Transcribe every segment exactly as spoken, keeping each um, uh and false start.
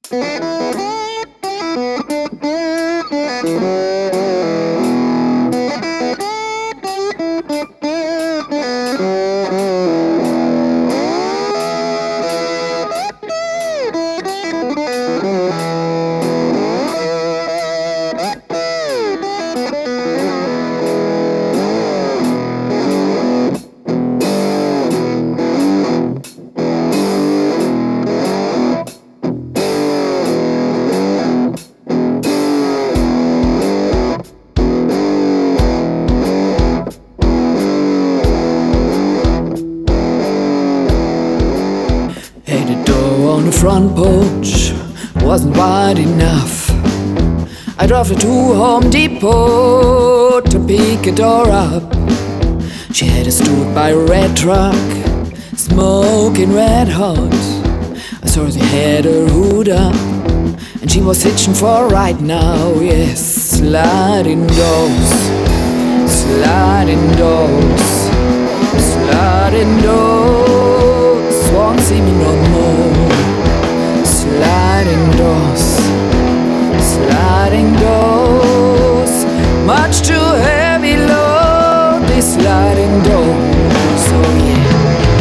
On the front porch wasn't wide enough. I drove her to Home Depot to pick a door up. She had a stood by a red truck, smoking red hot. I saw she had her hood up, and she was hitching for a ride now. Yes, sliding doors, sliding doors, sliding doors, won't see me no more. Sliding doors, sliding doors, much too heavy load, these sliding doors, oh yeah.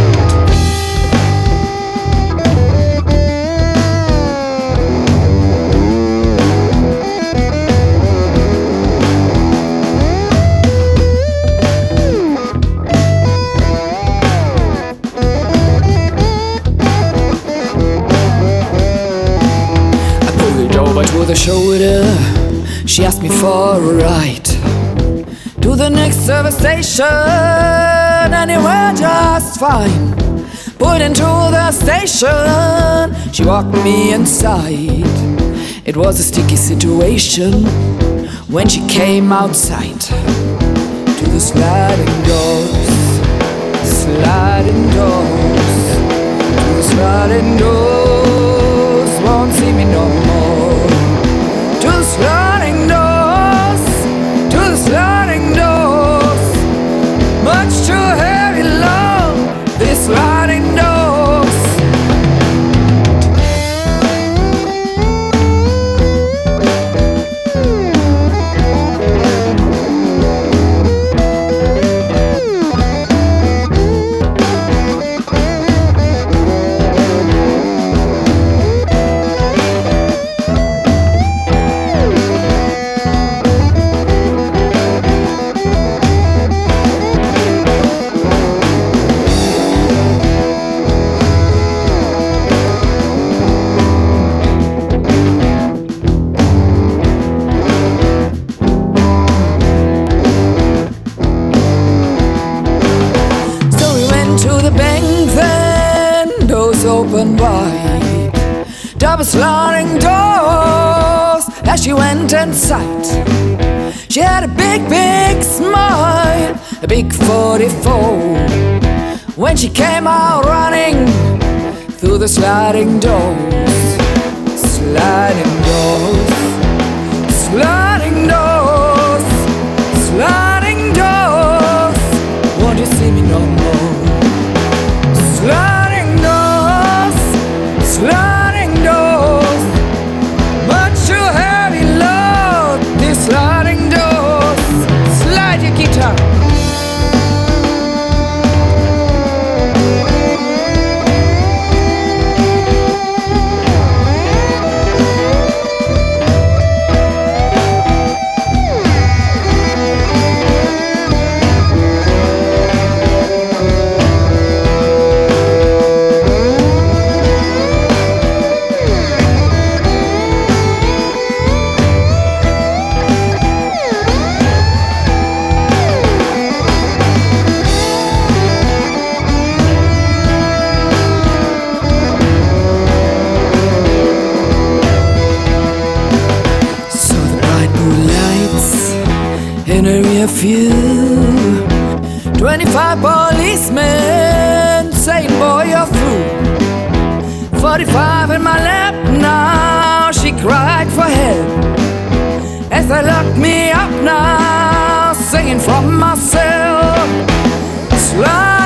To the shoulder, she asked me for a ride to the next service station, and it went just fine. Pulled into the station, she walked me inside. It was a sticky situation when she came outside to the sliding doors, sliding doors, to the sliding doors, won't see me no more. To the sliding doors, to the sliding doors, much too heavy load, these sliding doors. Open wide, double sliding doors as she went inside. She had a big, big smile, a big forty-four, when she came out running through the sliding doors, sliding doors, sliding doors, sliding doors, won't you see me no more? Sliding doors, sliding doors, much too heavy load, these sliding doors. Slide your guitar. In a rear view, twenty-five policemen saying, boy, you're through. Forty-five in my lap now, she cried for help as they locked me up now, singing from myself. Slide